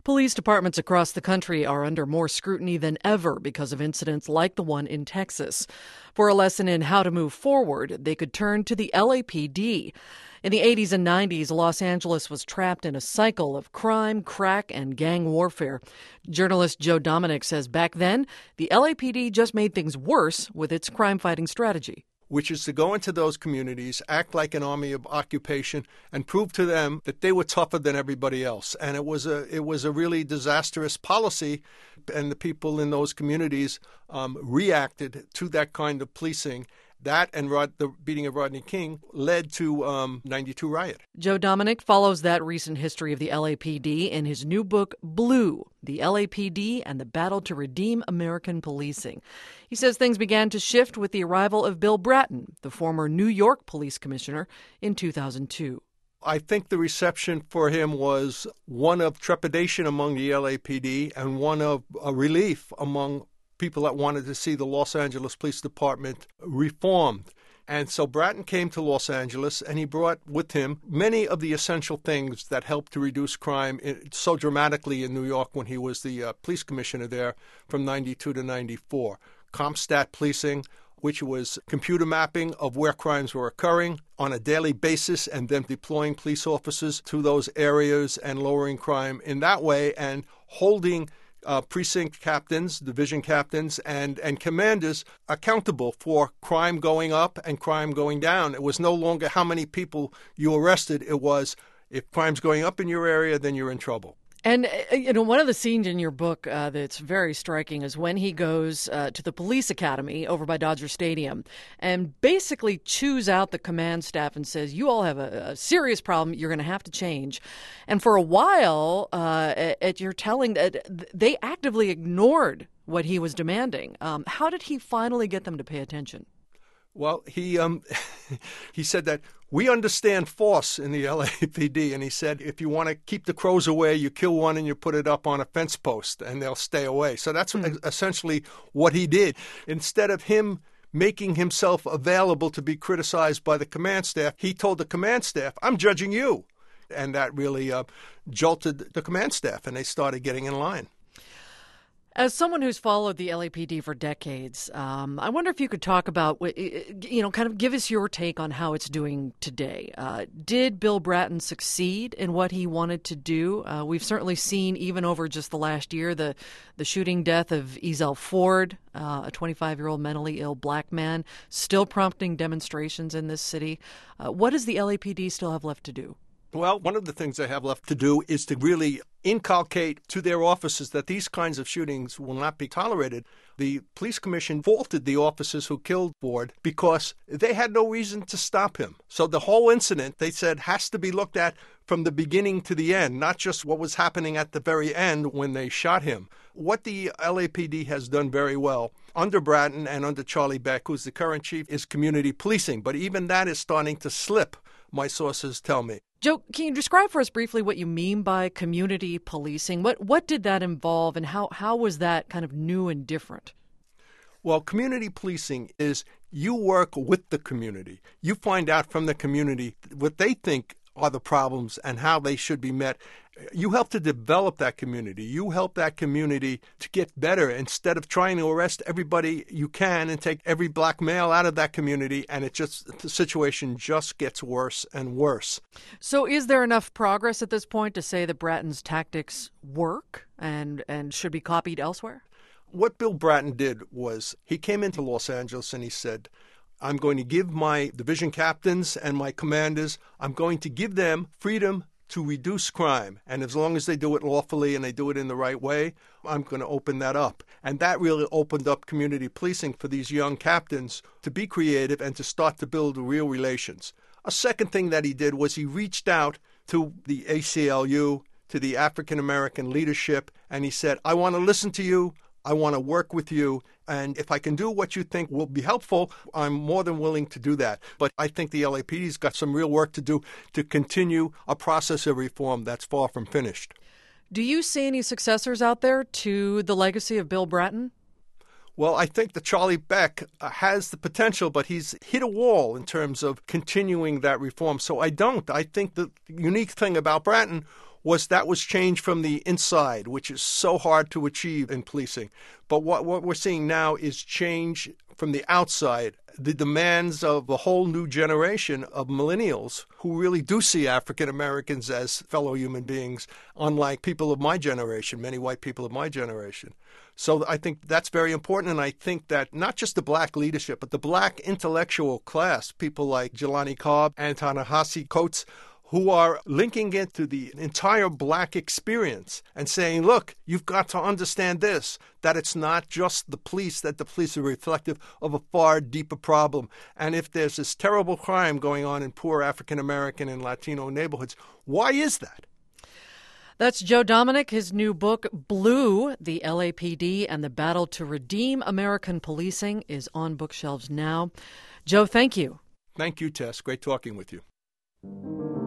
Police departments across the country are under more scrutiny than ever because of incidents like the one in Texas. For a lesson in how to move forward, they could turn to the LAPD. In the 80s and 90s, Los Angeles was trapped in a cycle of crime, crack, and gang warfare. Journalist Joe Dominic says back then, the LAPD just made things worse with its crime-fighting strategy, which is to go into those communities, act like an army of occupation, and prove to them that they were tougher than everybody else. And it was a really disastrous policy, and the people in those communities reacted to that kind of policing. That and the beating of Rodney King led to 92 riot. Joe Dominic follows that recent history of the LAPD in his new book, Blue, the LAPD and the Battle to Redeem American Policing. He says things began to shift with the arrival of Bill Bratton, the former New York police commissioner, in 2002. I think the reception for him was one of trepidation among the LAPD and one of relief among people that wanted to see the Los Angeles Police Department reformed. And so Bratton came to Los Angeles, and he brought with him many of the essential things that helped to reduce crime so dramatically in New York when he was the police commissioner there from 92 to 94. CompStat policing, which was computer mapping of where crimes were occurring on a daily basis and then deploying police officers to those areas and lowering crime in that way and holding precinct captains, division captains, and commanders accountable for crime going up and crime going down. It was no longer how many people you arrested. It was if crime's going up in your area, then you're in trouble. And, one of the scenes in your book that's very striking is when he goes to the police academy over by Dodger Stadium and basically chews out the command staff and says, you all have a serious problem. You're going to have to change. And for a while, at your telling, they actively ignored what he was demanding. How did he finally get them to pay attention? Well, he said that we understand force in the LAPD, and he said if you want to keep the crows away, you kill one and you put it up on a fence post, and they'll stay away. So that's essentially what he did. Instead of him making himself available to be criticized by the command staff, he told the command staff, I'm judging you. And that really jolted the command staff, and they started getting in line. As someone who's followed the LAPD for decades, I wonder if you could talk about, kind of give us your take on how it's doing today. Did Bill Bratton succeed in what he wanted to do? We've certainly seen, even over just the last year, the shooting death of Ezell Ford, a 25-year-old mentally ill black man, still prompting demonstrations in this city. What does the LAPD still have left to do? Well, one of the things they have left to do is to really inculcate to their officers that these kinds of shootings will not be tolerated. The police commission faulted the officers who killed Ford because they had no reason to stop him. So the whole incident, they said, has to be looked at from the beginning to the end, not just what was happening at the very end when they shot him. What the LAPD has done very well under Bratton and under Charlie Beck, who's the current chief, is community policing. But even that is starting to slip, my sources tell me. Joe, can you describe for us briefly what you mean by community policing? What did that involve, and how was that kind of new and different? Well, community policing is you work with the community. You find out from the community what they think are the problems and how they should be met. You help to develop that community. You help that community to get better instead of trying to arrest everybody you can and take every black male out of that community, and the situation just gets worse and worse. So is there enough progress at this point to say that Bratton's tactics work and should be copied elsewhere? What Bill Bratton did was he came into Los Angeles and he said, I'm going to give my division captains and my commanders, I'm going to give them freedom to reduce crime. And as long as they do it lawfully and they do it in the right way, I'm going to open that up. And that really opened up community policing for these young captains to be creative and to start to build real relations. A second thing that he did was he reached out to the ACLU, to the African American leadership, and he said, I want to listen to you. I want to work with you, and if I can do what you think will be helpful, I'm more than willing to do that. But I think the LAPD's got some real work to do to continue a process of reform that's far from finished. Do you see any successors out there to the legacy of Bill Bratton? Well, I think that Charlie Beck has the potential, but he's hit a wall in terms of continuing that reform. So I don't. I think the unique thing about Bratton was change from the inside, which is so hard to achieve in policing. But what we're seeing now is change from the outside, the demands of a whole new generation of millennials who really do see African Americans as fellow human beings, unlike people of my generation, many white people of my generation. So I think that's very important, and I think that not just the black leadership, but the black intellectual class, people like Jelani Cobb and Ta-Nehisi Coates, who are linking it to the entire black experience and saying, look, you've got to understand this, that it's not just the police, that the police are reflective of a far deeper problem. And if there's this terrible crime going on in poor African American and Latino neighborhoods, why is that? That's Joe Dominic. His new book, Blue, The LAPD and the Battle to Redeem American Policing, is on bookshelves now. Joe, thank you. Thank you, Tess. Great talking with you.